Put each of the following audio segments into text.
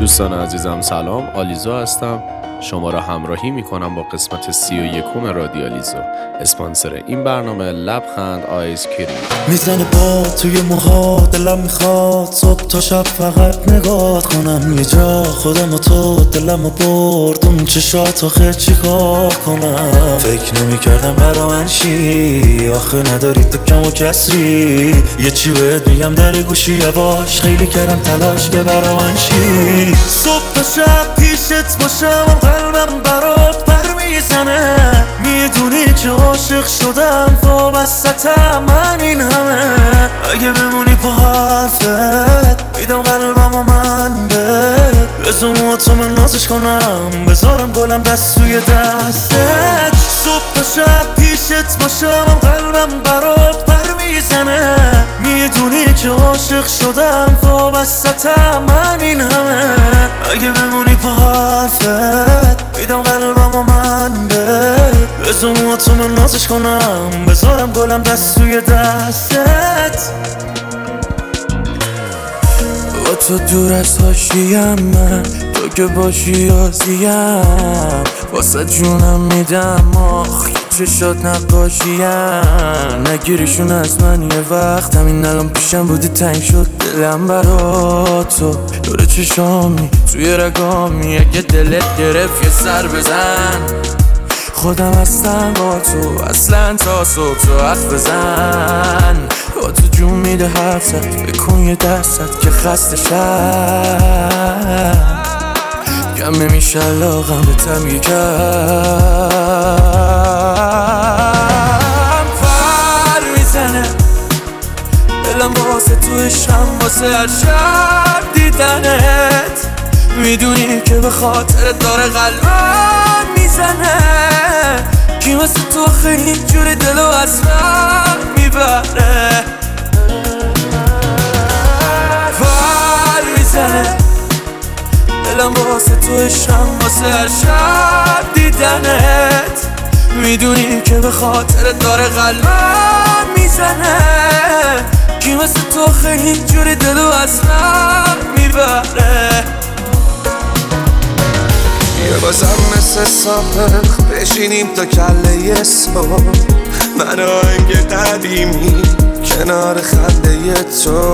دوستان عزیزم سلام، آلیزو هستم. شما را همراهی میکنم با قسمت 31 رادیالیزو. اسپانسر این برنامه لبخند آیس کریم. میزنه با توی موها، دلم میخواد صبح تا شب فقط نگاه کنم یه جا. خودم و تو دلم و بردم چشات آخه چی کار کنم. فکر نمیکردم برا من چی، آخه نداری تو کم و کسری. یه چی بهت میگم در گوشی یواش، خیلی کردم تلاش که برا من چی. صبح تا شب پیشت باشم و قلبم برات پر میزنه. میدونی که عاشق شدم وابستم من این همه. اگه بمونی پا حرفت میدم قلبم و من بزم تو من نازش کنم، بذارم گلم دست توی دستت. صبح تا شب پیشت باشم و قلبم برات پر میزنه. میدونی که عاشق شدم وابستم من این همه. اگه بمونی پا حرفت میدم قلبم و من بزم تو من نازش کنم، بذارم گلم دست توی دستت. با تو دور از حاشیم من، تو که باشی راضیم. واسه جونم میدم آخ چشات نقاشیم. نگیریشون از من یه وقت، همین الان پیشم بودی تنگ شد دلم برا تو. دور چشامی توی رگامی، اگه دلت گرفت یه سر بزن. خودم هستم با تو اصلا تا صبح تو حرف بزن. با تو جون میده حرفت، بکن یه دستت که خسته شد. کم نمیشه علاقم به تم یکم. پر میزنه دلم واسه تو عشقم، واسه هر شب دیدنت. میدونی که به خاطرت داره قلبم میزنه. کی واسه تو خیلی جوری دلو از من میبره. پر میزنه دلم واسه تو عشقم، واسه هر شب دیدنت. میدونی که به خاطرت داره قلبم میزنه. کی واسه تو خیلی جوری دلو از من میبره. یه بازم مثل سابق بشینیم تا کله صبح، من آهنگ قدیمی کنار خنده تو.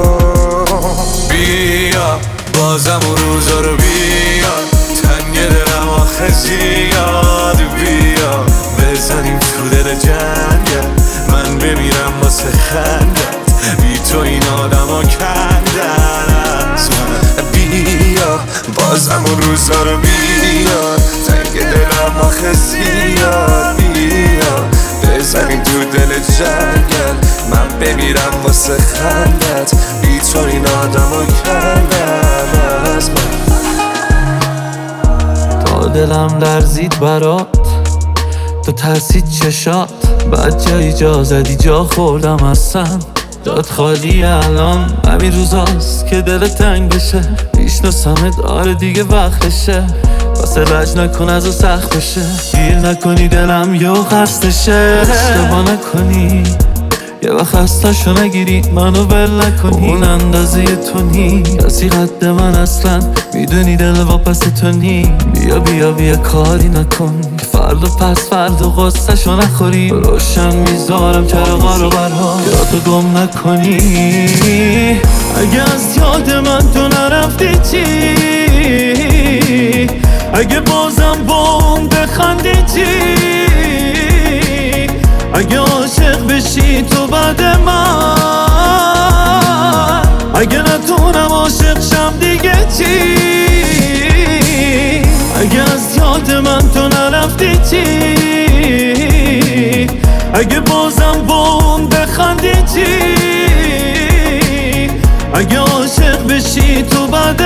بیا بازم اون روزا رو بیا، تنگ دلم آخه زیاد. بیا بزنیم تو دل جنگل، من بمیرم واسه خندت. بی تو این آدم ها کندن از من. بیا بازم اون روزا رو بیا، تنگ دلم آخه زیاد. بیا بزنیم تو دل جنگل، من بمیرم واسه خندت. بی تو این آدم ها کندن از من. تا دلم لرزید برات، تو ترسید چشات. بعد جا اجازدی جا خوردم هستم، داد خالی الان. همین روزاست که دل تنگ بشه، میشناسمت آره دیگه وقتشه. واسه لج نکن از و سخت بشه، گیر نکنی دلم یه خستشه. اشتباه نکنی یه وقت خستشو نگیری، منو ول نکنی. اون اندازه تو نی کسی قد من اصلا، میدونی دل واپس تو نی. بیا بیا بیا کاری نکن که فردا پس فردا غصه شو نخوری. روشن میذارم چراغا رو برها، یادو گم نکنی. اگه از یاد من تو نرفتی چی، اگه بازم با اون بخندی چی. اگه عاشق بشی تو بعد من، اگه نتونم عاشق شم دیگه چی. اگه از یاد من تو نرفتی چی، اگه بازم با اون بخندی چی. اگه عاشق بشی تو بعد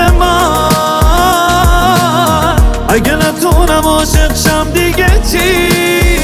من، اگه نتونم عاشق شم دیگه چی.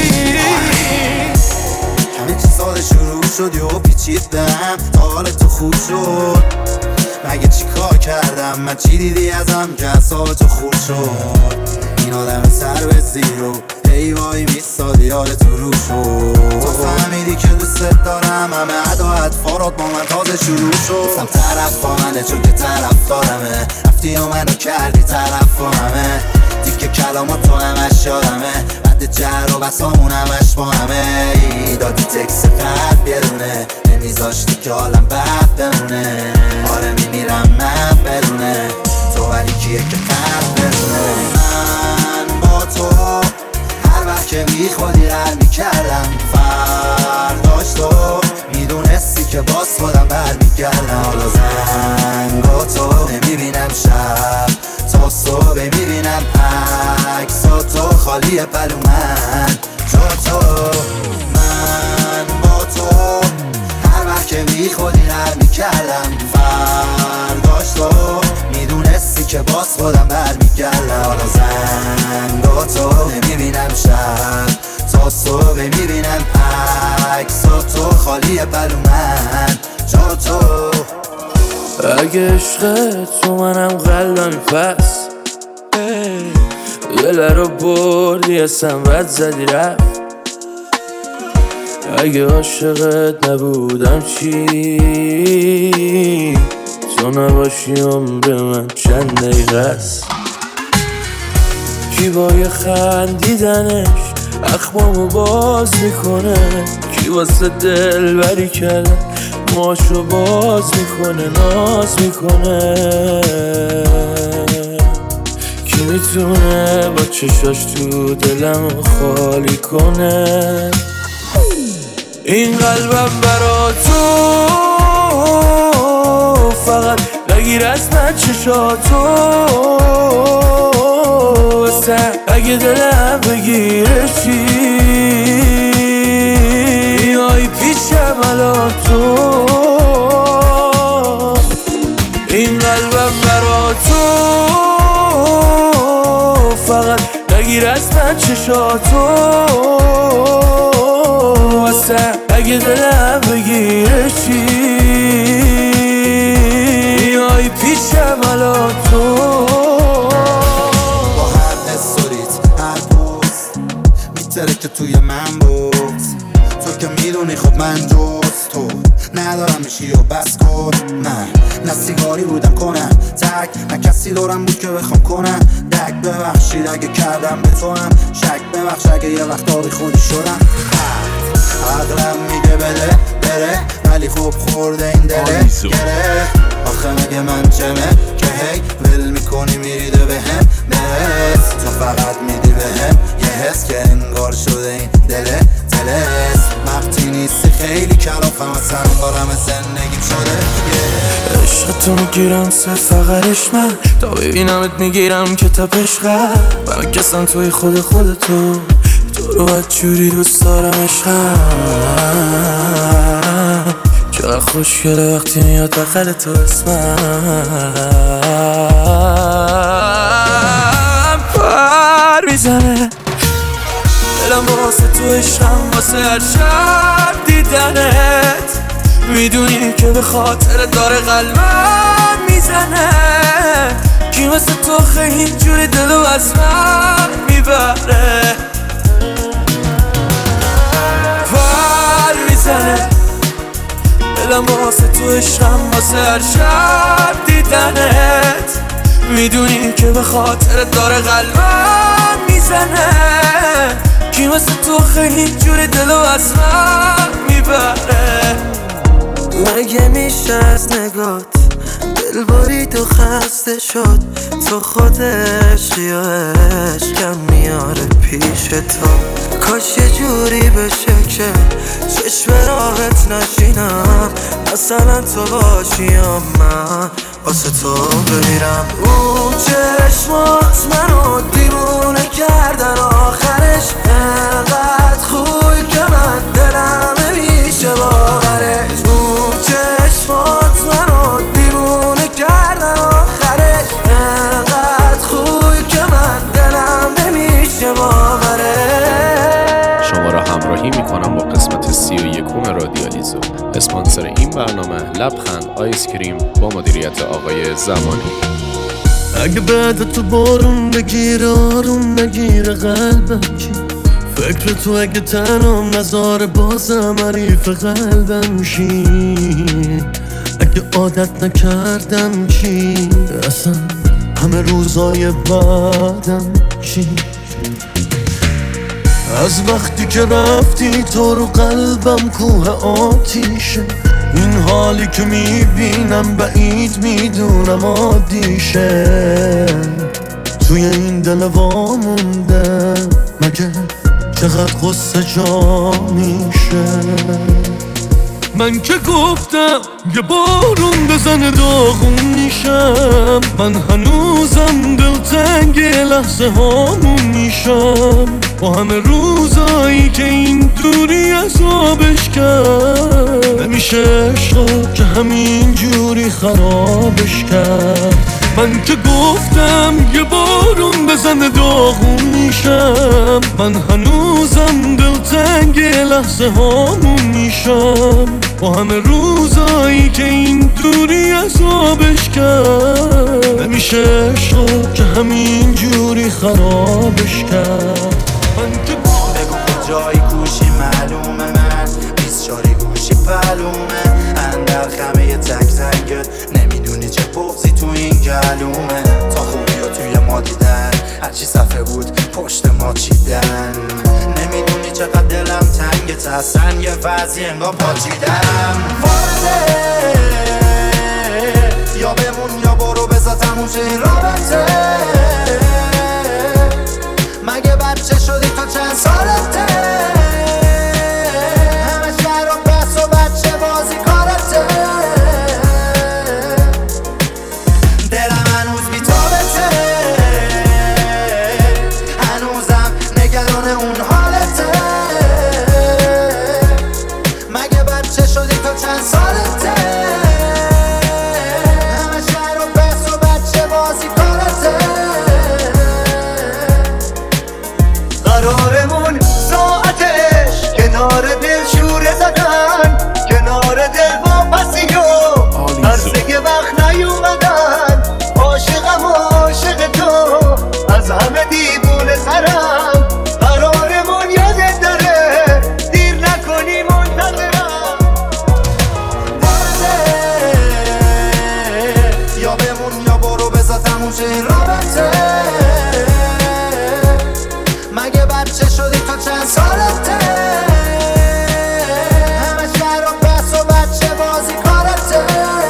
شروع شد و پیچیدم تا حال تو خوب شد. مگه چی کار کردم من، چی دیدی ازم که اعصاب تو خورد شد. این آدم سر به زیرو هی جایی میستادی یادت رو شد. تو فهمیدی که دوست دارم، همه ادا اطفارات با من تازه شروع شد. گفتم طرف با منه چون که طرف دارمه، رفتی و منو کردی طرف با همه. دیگه کلامات تو همش یادمه، بعد جر و بسامون همش با همه. دادی تکس قد بیرونه، نمیذاشتی که حالم بد بمونه. آره میمیرم من بدونه تو، ولی کیه که قد بدونه. من با تو هر وقت که میخوادی رد میکردم، فرداش تو میدونستی که باز خودم برمیگردم. حالا زنگا تو نمیبینم، شب تا صبح میبینم عکسا تو خالیه پلو من جا تو. من با تو هر وقت که میخوادی رد میکردم، فرداش تو میدونستی که باز خودم برمیگردم. حالا زنگا تو نمیبینم، شب تا صبح میبینم عکسا تو خالیه پلو من جا تو. اگه عشقت تو منم قلبمی پس دل رو بردی اسم بد زدی رفت. اگه عاشقت نبودم چی؟ تو نباشی عمر من چند دقیقه است. کی با یه خندیدنش اخمامو باز میکنه، کی واسه دل بری کردن ماشو باز میکنه ناز میکنه. کی میتونه با چشاش تو دلم خالی کنه؟ این قلبم برا تو فقط نگیر از من چشاتو. اگه دلم بگیره چی؟ میای پیشم الان تو. این قلبم برا تو فقط نگیر از من چشاتو. اگه دلم بگیره چی؟ میای پیشم الان تو. که توی من بود تو که میدونی خب من جز تو ندارم میشی و بس کن. من نه سیگاری بودم کنم تک، نه کسی دارم بود که بخوام کنم دک. ببخشید اگه کردم به تو هم شک، ببخش اگه یه وقت آبی خودی شدم. عقلم میگه بده بره، ولی خوب خورده این دله گره. آخه مگه من جمه که هی ول میکنی میریده بهم نرس. تو فقط میدی بهم یه حس که انگار شده این دله تلس. وقتی نیستی خیلی کلافم از سنگارم زندگیم شده. عشقتو میگیرم فقرش من، تا ببینمت میگیرم که تپش قد. من کسم توی خودتو، تو رو بدجوری دوست دارم عشقم. چقدر خوشگله وقتی میاد بغل تو اسمم. پر میزنه دلم واسه تو عشقم، واسه هر شب دیدنت. میدونی که به خاطر داره قلبم میزنه. کی مثل تو خیلی اینجوری دلو از من میبره. پر میزنه دلم واسه تو عشقم، واسه هر شب دیدنت. میدونی که به خاطر داره قلبم میزنه. کی مثل تو خیلی جوری دلو از من میبره. مگه میشه از نگات دل برید و خسته شد؟ تو خودش یا عشقم میاره پیش تو. کاش یه جوری بشه که چشم راحت نشینم، مثلا تو باشی یا من واسه تو بمیرم. اون چشمات منو دیوونه کردن، آخرش انقدر خوبی که من دلم نمیشه باورش. اون چشمات منو دیوونه کردن، آخرش انقدر خوبی که من دلم نمیشه باورش. شما را همراهی میکنم با قسمت 31 رادیالیزو. اسپانسر این برنامه لبخند آیس کریم با مدیریت آقای زمانی. اگه بعد تو بارون بگیره آروم نگیره قلبم، کی فکر تو اگه تنم نذاره بازم حریف قلبم شی، اگه عادت نکردم چی، اصلا همه روزای بعدم چی. از وقتی که رفتی تو رو قلبم کوه آتیشه، این حالی که میبینم بعید میدونم عادیشه، توی این دل وامونده مگه چقدر قصه جا میشه. من که گفتم یه بارون بزنه داغون میشم، من هنوزم دلتنگ لحظه هامون میشم، با همه روزایی که این دوری عذابش کرد، نمیشه عشق که همین جوری خرابش کرد. من که گفتم یه بارون بزنه داغون میشم، من هنوزم دلتنگ لحظه هامون میشم، با همه روزایی که این دوری عذابش کرد، نمیشه عشق که همین جوری خرابش کرد. من که بگو کجایی گوشی معلومه، من 24 گوشی پلومه، اندر خمه تک زنگت نمیدونی چه بغضی تو این گلومه، تا خوبی و توی ما دیدن هرچی صفحه بود پشت ما چیدن، نمیدونی چقدر دلم تنگه تحسن یه وضعی انگار پاچیدم. وارده یا بمون یا برو بذار تموم شه این رابطه، مگه بچه شدی تو چند سالته، همه شهر و بس و بچه بازی کارته، دلم هنوز بی تابته، هنوزم نگران اون حالته، مگه بچه شدی تو چند سالته، همه شهر و بس و بچه بازی کارته. قرارمون ساعتش کنار دل شوره زدن، کنار دل واپسی و عرصه وقت نیومدن، عاشقم و عاشق تو از همه دیوونه سرم، قرارمون یادت داره دیر نکنی منتظرم. یا بمون یا برو بذار تموم شه این رابطه، مگه بچه شدی تو چند سالته، همه شهر و بس و بچه بازی کارته.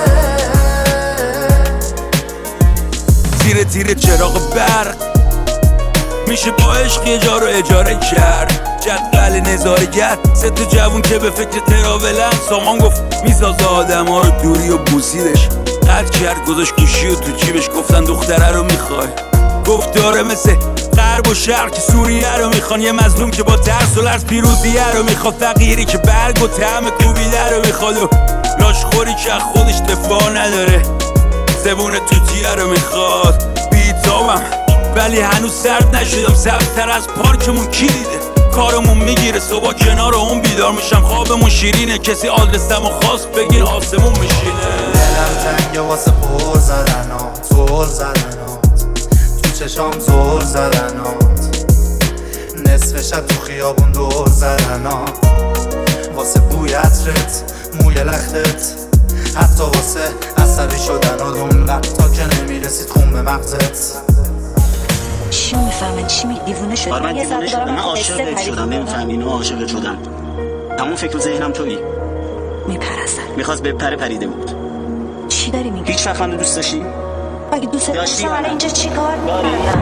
تیره تیره چراغ برق میشه با عشق یه جا رو اجاره کرد، جدول نظارگر سه تا جوون که به فکر تراولن، سامان گفت میسازه آدم ها رو دوری و بوسیدش، قد کرد گذاشت گوشی و تو جیبش، گفتن دختره رو میخوای، گفت داره مثل غرب و شرق که سوریه رو میخوان، یه مظلوم که با ترس و لرز پیروزیه رو میخواد، فقیری که برگ و طعم کوبیده رو میخواد، و لاشخوری که از خودش دفاع نداره، زبون توتیه رو میخواد. بیتابم ولی هنوز سرد نشدم، سبزتر از پارکمون کی دیده، کارمون میگیره صبح کنار اون بیدار میشم، خوابمون شیرینه کسی آدرسم و خواست بگیر آسمون میشینه. دلم تنگه واسه پر زدنات، زل زدنات، تو چشام زل زدنات، نصف شب تو خیابون دور زدنات، واسه بوی عطرت موی لختت، حتی واسه عصبی شدن اونقدر تا که نمیرسید خون به مغزت. چی میفهمن؟ چی میگی؟ دیوونه شدی؟ من دیوونه شدم، من عاشقت شدم، نمیفهمی؟ اینو عاشقت شدم، تمام فکر و ذهنم تویی. میپرستن میخواست بپره پریده بود. چی داری میگی؟ هیچ وقت من دوست داشتی؟ اگه دوست داشتم الان اینجا چی کار میکردم؟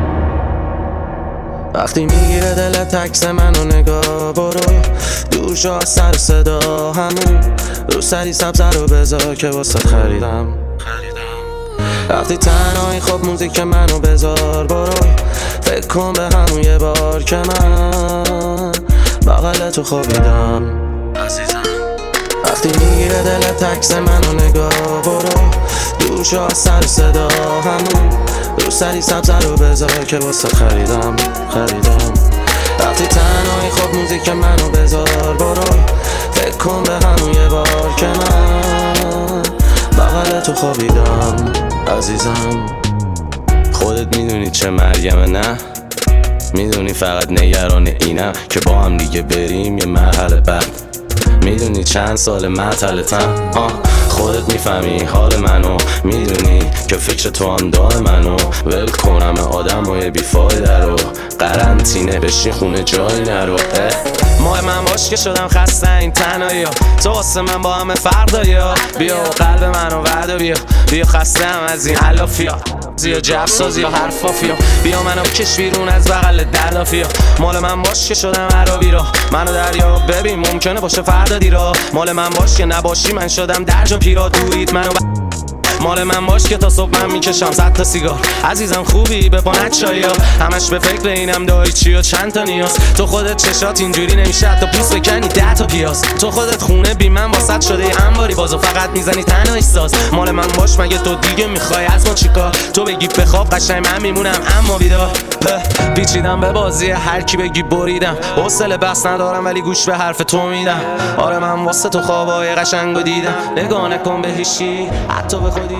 وقتی میگیره دلت عکس منو نگاه، برو دور شو از سر صدا، همون رو سری سبزه رو بذار که واسه خریدم. وقتی تنهایی خب موزیک منو بذار، برو فکر کن به همون یه بار که من بغل تو خوابیدم عزیزم. وقتی میگیره دلت عکس منو نگاه، برو دور شو از سر صدا، همون رو سری سبزه رو بذار که واسه خریدم. وقتی تنهایی خب موزیک منو بذار، برو فکر کن به همون یه بار که من بغل تو خوابیدم عزیزم. خودت میدونی چه مرگمه، نه میدونی فقط نگران اینم که با هم دیگه بریم یه مرحله بعد. میدونی چند سال معطلتم، خودت میفهمی حال منو، میدونی که فکر تو هم دای منو. ول کنم آدم های بیفایده رو، قرنطینه بشین خونه جایی نرو. ماه من باش که شدم خسته این تنهایی ها، تو واسه من با همه فرق داری ها. بیا قلب منو ورد بیا خسته هم از این علافیا، یا جب سازی یا حرفافیا. بیا منو بکش بیرون از بغل دلافیا. مال من باش که شدم عربی را، منو دریا ببین ممکنه باشه فردا دیرا. مال من باش که نباشی من شدم درجا پیرا. دورید منو مال من باش که تا صبح من میکشم 100 تا سیگار. عزیزم خوبی به پانت چایا، همش به فکر اینم داری چی و چند تا نیاز. تو خودت چشات اینجوری نمیشه حتی پوست بکنی 10 تا پیاز. تو خودت خونه بی من واسط شده انباری، بازو فقط میزنی تنهایی ساز. مال من باش مگه تو دیگه میخوای از ما چیکار؟ تو بگی بخواب قشنگ من میمونم اما بیدار. پیچیدم به بازی هر کی بگی بریدم، حوصله بحث ندارم ولی گوش به حرف تو میدم. آره من واسه تو خوابای قشنگو دیدم، نگاه نکن به هیچی حتی به خودیم.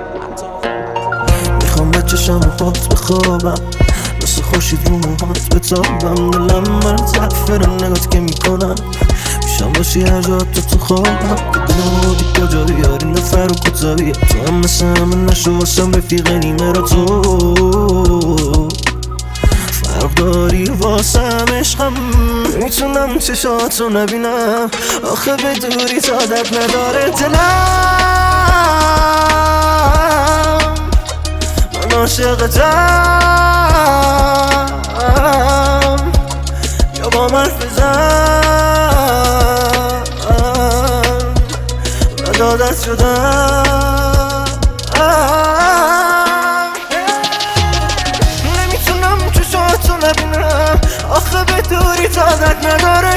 میخوام به چشم پات بخوابم، مثل خوشید رو موهات بتابم. دلم مرتب فرم نگات که میکنم، میشم باشی هر جا تو خوابم. بودی کجا بیاری نفر و کتابی، تو هم مثل همه نشو واسم رفیق نیمه را. تو فرق داری واسم عشقم، میتونم چشاتو نبینم آخه به دوری تادت نداره دلم. من عاشقتم یا با من حرف بزن و دادت شدم. نمیتونم چشاتو نبینم آخه به دوری تادت نداره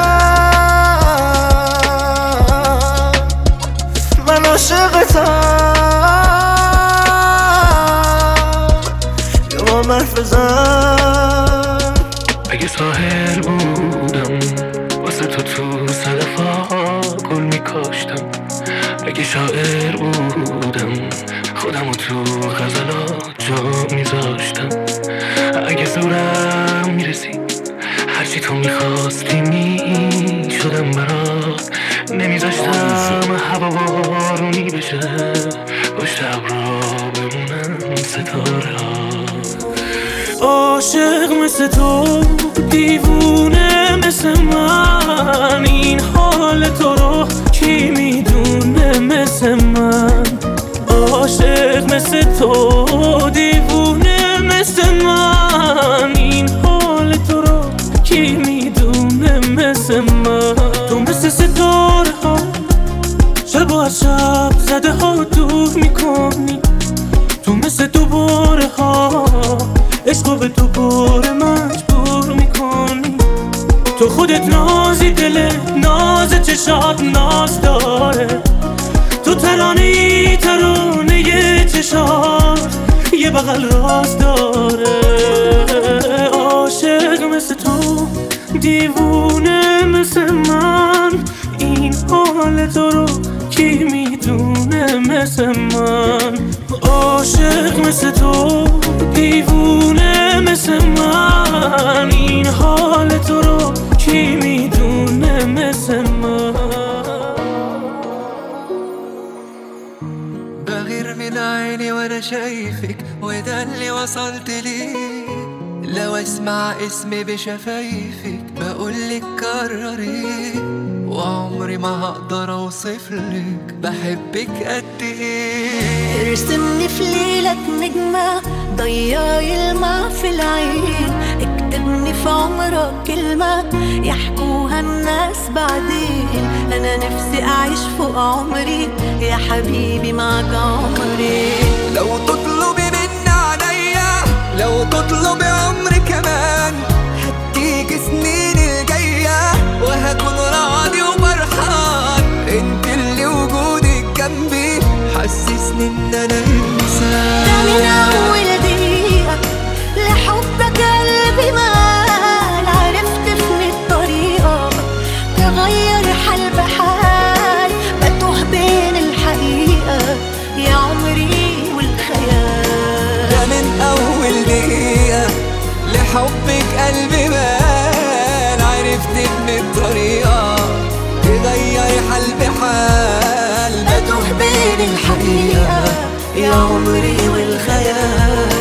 دلم. من عاشقتم یا با من حرف بزن. اگه ساحل بودم واسه تو صدفا گل میکاشتم. اگه شاعر بودم خودمو تو غزلات جا میذاشتم. اگه زورم میرسید هرچی تو میخواستی میشدم برات، نمیذاشتم هوا بارونی بشه پشت ابرا بمونن ستاره ها. عاشق مثل تو دیوونه مثل من، این حال تو رو کی میدونه مثل من. عاشق مثل تو دیوونه مثل من، این حال تو رو کی میدونه مثل من. تو مثل ستاره ها شب و از شب زده ها دور میکنی. تو مثل دوباره ها عشقو به دوباره مجبور میکنی. تو خودت نازی دل ناز چشات ناز داره. تو ترانه چشات یه بغل راز داره. عاشق مثل تو دیوونه مثل من، این حال تو رو کی میدونه مثل من. عاشق مثل تو دیوونه مثل من، این حال تو رو کی میدونه مثل من. بغير من عيني وانا شايفك وده اللي وصلت ليه. لو اسمع اسمي بشفايفك بقولك كرري، وعمري ما هقدر اوصفلك بحبك قد ايه. ارسمني في ليلة نجمة ضيعي الماء في العين، اكتبني في عمرك كلمة يحكوها الناس بعدين. انا نفسي اعيش فوق عمري يا حبيبي معك عمري. لو تطلبي مني عليا، لو تطلبي عمري كمان، هديك سنين الجاية وهكون راضي وفرحان. انت اللي وجودك جنبي حسسني ان انا انسان. ده من اول دقيقة لحبك قلبي مال، عرفت في الطريقة تغير حال بحال، بتوه بين الحقيقة يا عمري والخيال. ده من اول دقيقة لحبك قلبي بان، عرفت من الطريقة تغير حال بحال، بتوه بين الحقيقة يا عمري والخيال.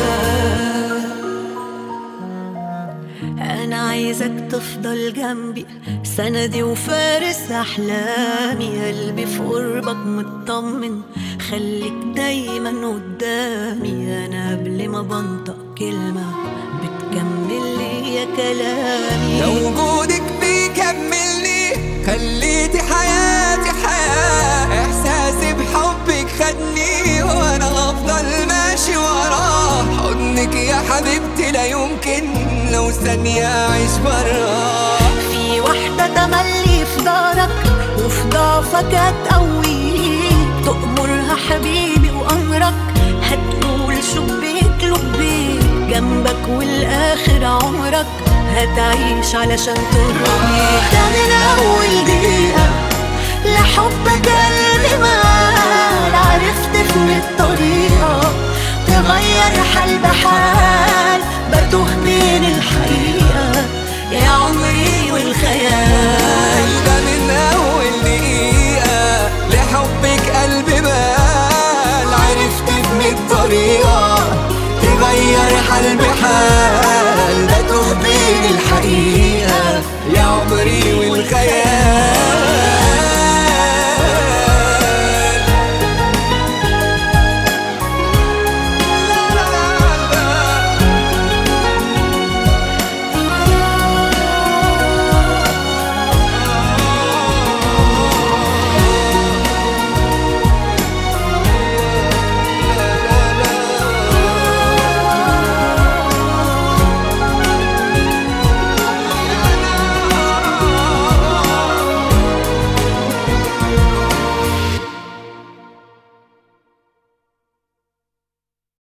أنا عايزك تفضل جنبي سندي وفارس أحلامي، قلبي في قربك مطمن خليك دايما قدامي. أنا قبل ما بنطق كلمة بتكمل لي يا كلامي، لو وجودك بيكملني خليتي حياتي حياة، إحساسي بحبك خدني وأنا هفضل ماشي وراه. حضنك يا حبيبتي لا يمكن لو ثانية أعيش براه. في واحدة تملي في دارك وفي ضعفك هتقويك، تأمرها حبيبي وأمرك هتقول شبيك لبيك، جنبك والآخر عمرك هتعيش علشان ترضيك. ده من أول دقيقة لحبك قلبي مال، عرفت فين الطريقة تغير حال بحال، بتوه بين الحقيقة يا عمري والخيال. ده من أول دقيقة لحبك قلبي مال، عرفت من الطريقة تغير حال بحال، بتوه بين الحقيقة يا عمري والخيال.